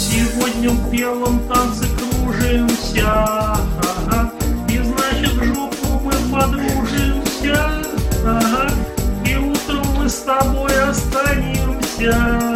Сегодня в белом танце кружимся, ага. И значит в жопу мы подружимся, ага. И утром мы с тобой останемся.